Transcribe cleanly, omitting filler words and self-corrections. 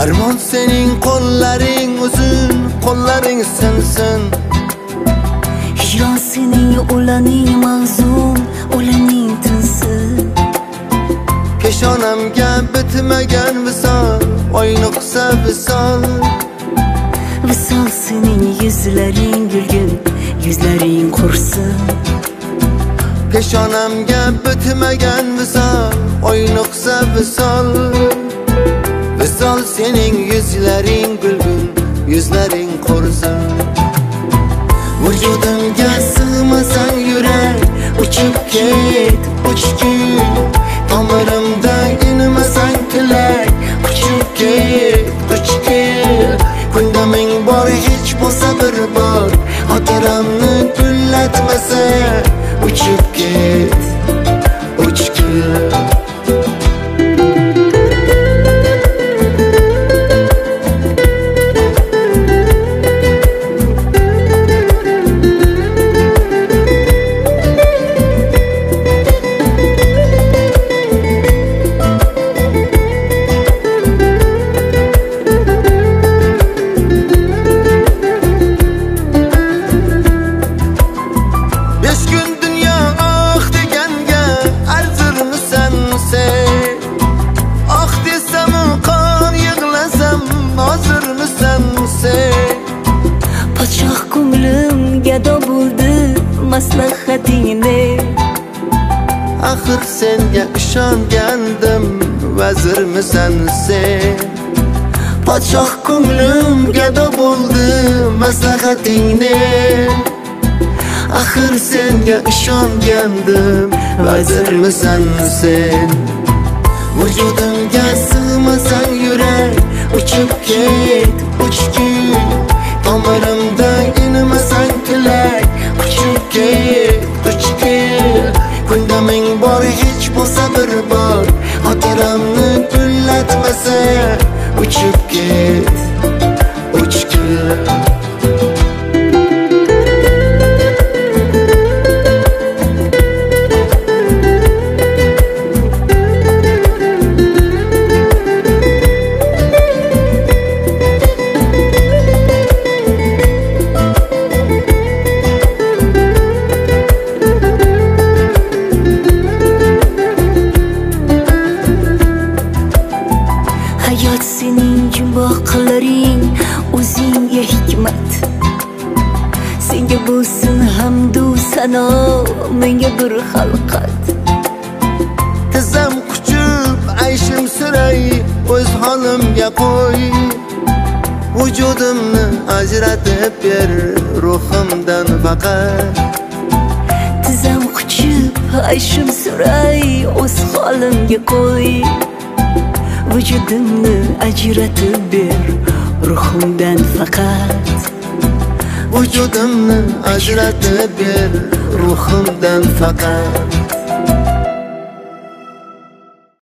Armon sening qo'llaring uzun, qo'llaring sinsin. Hijron sening o'laning mahzun, o'laning tinsin. Peshonamga bitmagan visol, oynoqsa visol. Visol sening yuzlaring gulgin, yuzlaring qursin. Peshonamga bitmagan visol, oynoqsa visol. Visol sening yuzlaring gulgin, yuzlaring qursin. Vujudimga sig'masang yurak, uchib ket, uchgin. Tomirimda inmasang tilak, uchib ket, uchgin. Kunda ming bor hech bo'lsa bir bor, xotiramni gullatmasa, uchib ket, uchgin. Podshoh ko'nglim gado bo'ldi maslahatingni. Axir senga ishongandim, vazirmisan sen. Podshoh ko'nglim gado bo'ldi maslahatingni. Axir senga ishongandim, vazirmisan sen. Vujudimga sig'masang yurak, uchib ket, uchgin. Tomirimda inmasang tilak, uchib ket, uchgin. Kunda ming bor hech bo'lsa bir bor, xotiramni gullatmasa, uchib ket, uchgin. Hayot sening jumboqlaring, o'zingga hikmat. Senga bo'lsin hamdu sano, menga bir xalqat. Tizam quchib ayshim suray, o'z holimga qo'y. Vujudimni ajratib ber, ruhimdan faqat. Tizam quchib ayshim suray, o'z holimga qo'y. Vujudimni ajratib ber, ruhimdan faqat. Vujudimni ajratib ber, ruhimdan faqat.